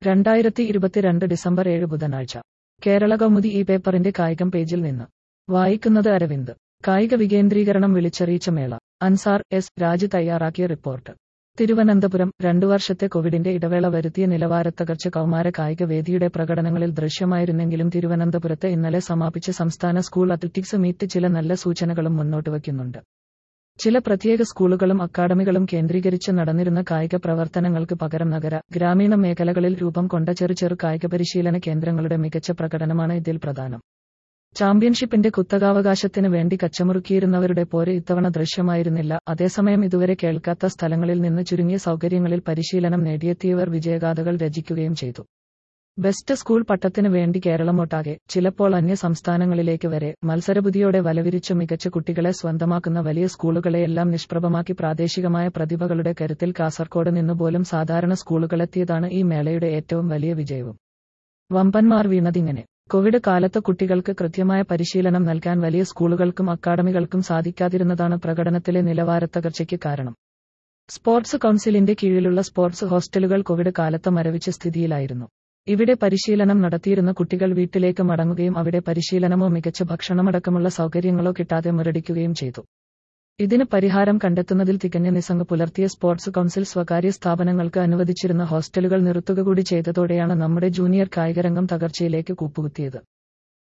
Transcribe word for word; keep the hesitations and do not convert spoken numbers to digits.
രണ്ടായിരത്തി ഇരുപത്തിരണ്ട് ഡിസംബർ ഏഴ് ബുധനാഴ്ച കേരള കൗമുദി ഈ പേപ്പറിന്റെ കായികം പേജിൽ നിന്ന് വായിക്കുന്നത് അരവിന്ദ്. കായിക വികേന്ദ്രീകരണം വിളിച്ചറിയിച്ച മേള. അൻസാർ എസ് രാജ് തയ്യാറാക്കിയ റിപ്പോർട്ട്. തിരുവനന്തപുരം. രണ്ടു വർഷത്തെ കോവിഡിന്റെ ഇടവേള വരുത്തിയ നിലവാരത്തകർച്ച കൗമാര കായിക വേദിയുടെ പ്രകടനങ്ങളിൽ ദൃശ്യമായിരുന്നെങ്കിലും തിരുവനന്തപുരത്ത് ഇന്നലെ സമാപിച്ച സംസ്ഥാന സ്കൂൾ അത്ലറ്റിക്സ് മീറ്റ് ചില നല്ല സൂചനകളും മുന്നോട്ട് വയ്ക്കുന്നുണ്ട്. ചില പ്രത്യേക സ്കൂളുകളും അക്കാഡമികളും കേന്ദ്രീകരിച്ച് നടന്നിരുന്ന കായിക പ്രവർത്തനങ്ങൾക്ക് പകരം നഗര, ഗ്രാമീണ മേഖലകളിൽ രൂപം കൊണ്ട ചെറു ചെറു കായിക പരിശീലന കേന്ദ്രങ്ങളുടെ മികച്ച പ്രകടനമാണ് ഇതിൽ പ്രധാനം. ചാമ്പ്യൻഷിപ്പിന്റെ കുത്തകാവകാശത്തിന് വേണ്ടി കച്ചമുറുക്കിയിരുന്നവരുടെ പോര് ഇത്തവണ ദൃശ്യമായിരുന്നില്ല. അതേസമയം ഇതുവരെ കേൾക്കാത്ത സ്ഥലങ്ങളിൽ നിന്ന് ചുരുങ്ങിയ സൗകര്യങ്ങളിൽ പരിശീലനം നേടിയെത്തിയവർ വിജയഗാഥകൾ രചിക്കുകയും ചെയ്തു. ബെസ്റ്റ് സ്കൂൾ പട്ടത്തിന് വേണ്ടി കേരളമൊട്ടാകെ, ചിലപ്പോൾ അന്യ സംസ്ഥാനങ്ങളിലേക്ക് വരെ മത്സരബുദ്ധിയോടെ വലവിരിച്ചു മികച്ച കുട്ടികളെ സ്വന്തമാക്കുന്ന വലിയ സ്കൂളുകളെയെല്ലാം നിഷ്പ്രഭമാക്കി പ്രാദേശികമായ പ്രതിഭകളുടെ കരുത്തിൽ കാസർകോട് നിന്നുപോലും സാധാരണ സ്കൂളുകളെത്തിയതാണ് ഈ മേളയുടെ ഏറ്റവും വലിയ വിജയവും. വമ്പന്മാർ വീണതിങ്ങനെ. കോവിഡ് കാലത്ത് കുട്ടികൾക്ക് കൃത്യമായ പരിശീലനം നൽകാൻ വലിയ സ്കൂളുകൾക്കും അക്കാഡമികൾക്കും സാധിക്കാതിരുന്നതാണ് പ്രകടനത്തിലെ നിലവാരത്തകർച്ചയ്ക്ക് കാരണം. സ്പോർട്സ് കൗൺസിലിന്റെ കീഴിലുള്ള സ്പോർട്സ് ഹോസ്റ്റലുകൾ കോവിഡ് കാലത്ത് മരവിച്ച സ്ഥിതിയിലായിരുന്നു. ഇവിടെ പരിശീലനം നടത്തിയിരുന്ന കുട്ടികൾ വീട്ടിലേക്ക് മടങ്ങുകയും അവിടെ പരിശീലനമോ മികച്ച ഭക്ഷണമടക്കമുള്ള സൗകര്യങ്ങളോ കിട്ടാതെ മുരടിക്കുകയും ചെയ്തു. ഇതിന് പരിഹാരം കണ്ടെത്തുന്നതിൽ തികഞ്ഞ നിസ്സംഗത പുലർത്തിയ സ്പോർട്സ് കൗൺസിൽ സ്വകാര്യ സ്ഥാപനങ്ങൾക്ക് അനുവദിച്ചിരുന്ന ഹോസ്റ്റലുകൾ നിർത്തുക കൂടി ചെയ്തതോടെയാണ് നമ്മുടെ ജൂനിയർ കായികരംഗം തകർച്ചയിലേക്ക് കൂപ്പുകുത്തിയത്.